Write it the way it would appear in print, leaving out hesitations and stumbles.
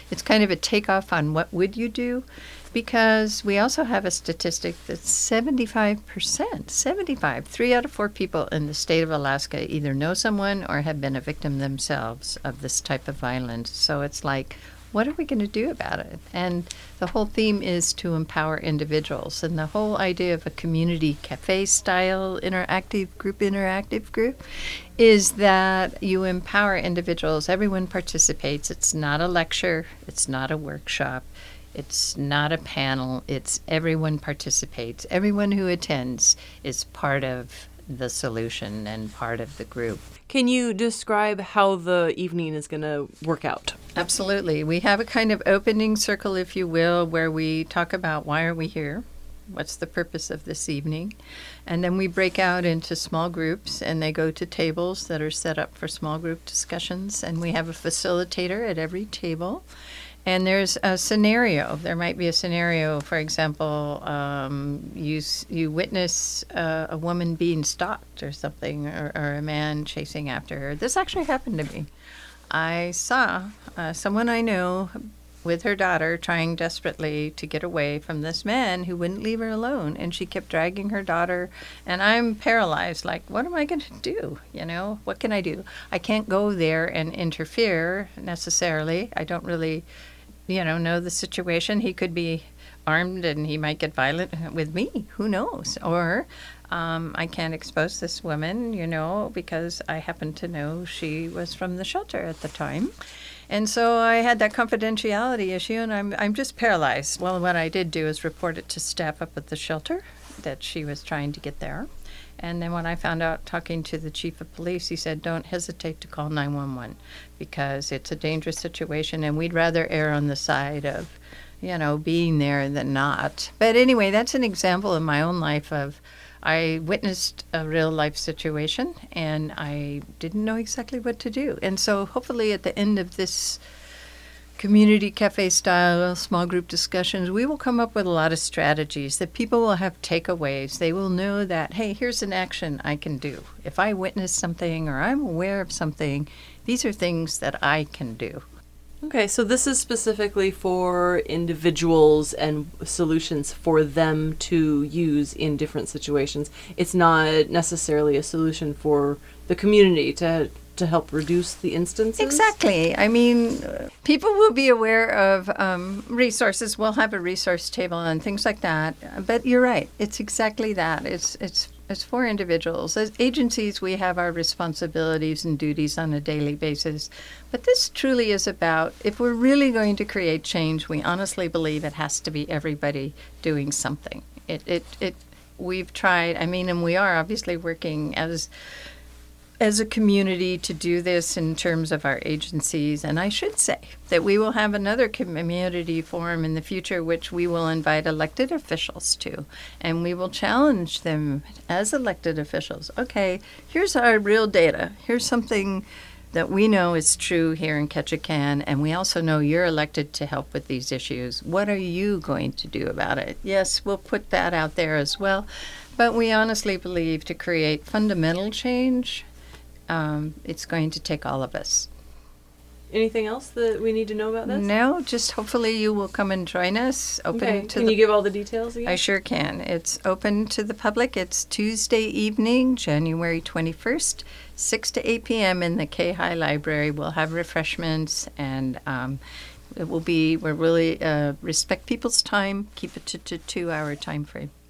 it's kind of a takeoff on what would you do, because we also have a statistic that 75%, 3 out of 4 people in the state of Alaska either know someone or have been a victim themselves of this type of violence. So it's like, what are we going to do about it? And the whole theme is to empower individuals. And the whole idea of a community cafe-style interactive group is that you empower individuals. Everyone participates. It's not a lecture. It's not a workshop. It's not a panel. It's everyone participates. Everyone who attends is part of the solution and part of the group. Can you describe how the evening is going to work out? Absolutely. We have a kind of opening circle, if you will, where we talk about why are we here? What's the purpose of this evening? And then we break out into small groups, and they go to tables that are set up for small group discussions. And we have a facilitator at every table. And there's a scenario. There might be a scenario, for example, you witness a woman being stalked or something, or a man chasing after her. This actually happened to me. I saw someone I know with her daughter trying desperately to get away from this man who wouldn't leave her alone, and she kept dragging her daughter, and I'm paralyzed, like, what am I going to do? What can I do? I can't go there and interfere necessarily. I don't really know the situation. He could be armed and he might get violent with me. Who knows? Or I can't expose this woman, because I happen to know she was from the shelter at the time. And so I had that confidentiality issue, and I'm just paralyzed. Well, what I did do is report it to staff up at the shelter that she was trying to get there. And then when I found out, talking to the chief of police, he said, don't hesitate to call 911 because it's a dangerous situation, and we'd rather err on the side of, being there than not. But anyway, that's an example in my own life of I witnessed a real life situation, and I didn't know exactly what to do. And so hopefully at the end of this community cafe style small group discussions, we will come up with a lot of strategies that people will have takeaways. They will know that, hey, here's an action I can do. If I witness something or I'm aware of something, these are things that I can do. Okay, so this is specifically for individuals and solutions for them to use in different situations. It's not necessarily a solution for the community to help reduce the instances? Exactly. I mean, people will be aware of resources. We'll have a resource table and things like that. But you're right. It's exactly that. It's for individuals. As agencies, we have our responsibilities and duties on a daily basis. But this truly is about, if we're really going to create change, we honestly believe it has to be everybody doing something. We've tried, and we are obviously working as a community to do this in terms of our agencies. And I should say that we will have another community forum in the future, which we will invite elected officials to. And we will challenge them as elected officials. Okay, here's our real data. Here's something that we know is true here in Ketchikan, and we also know you're elected to help with these issues. What are you going to do about it? Yes, we'll put that out there as well. But we honestly believe to create fundamental change, it's going to take all of us. Anything else that we need to know about this? No, just hopefully you will come and join us. Can you give all the details again? I sure can. It's open to the public. It's Tuesday evening, January 21st, 6 to 8 p.m. in the K-High Library. We'll have refreshments, and we'll really respect people's time, keep it to 2-hour time frame.